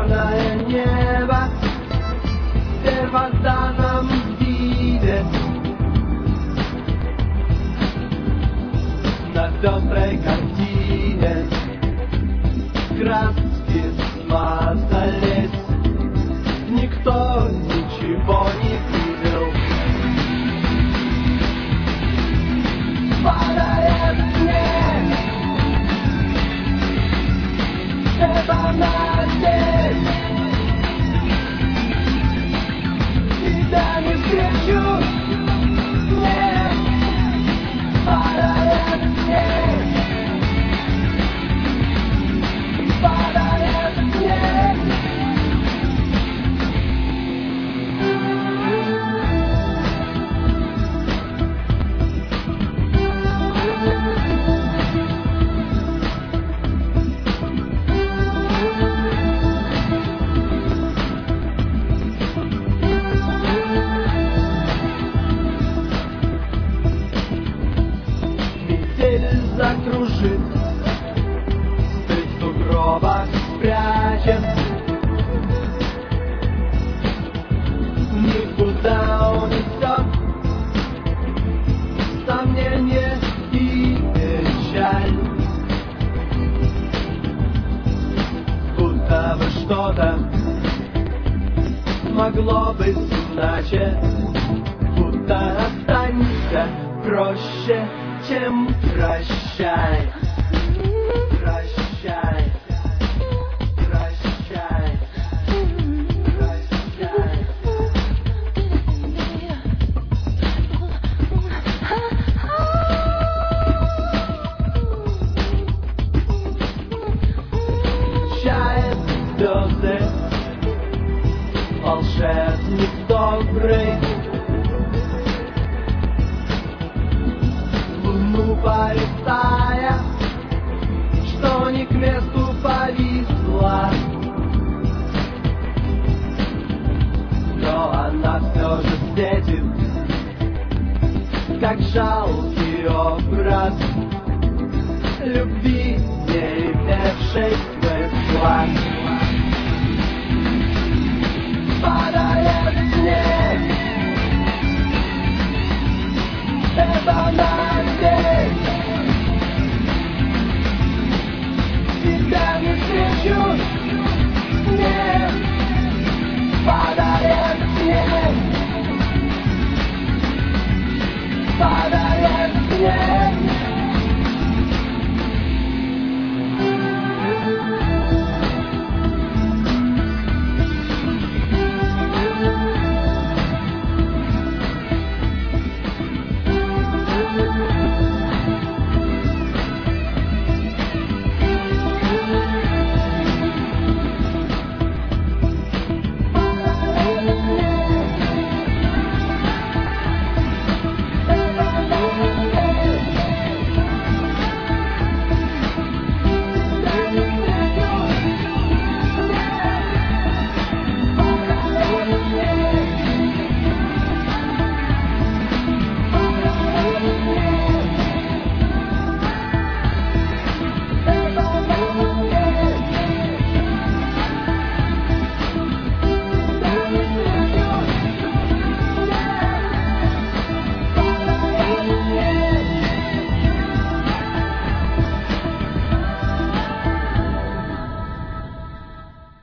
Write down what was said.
черное небо, в первозданном виде, на пестрой картине краски смазались, никто ничего не видел. Падает снег, это на здесь, тебя не встречу, нет. Падает снег, падает снег. Метель закружит, стыд в сугробах спрячет, никуда унесет сомнение и печаль. Будто бы что-то могло быть иначе, будто останется проще, чем прощай. Прощай, прощай, прощай. Чает слезы, волшебник добрый, луну порицая, что не к месту повисла, но она все же светит, как жалкий образ любви, не имевшей смысла. Падает снег, это на здесь, тебя не встречу, нет. Падает снег, падает снег.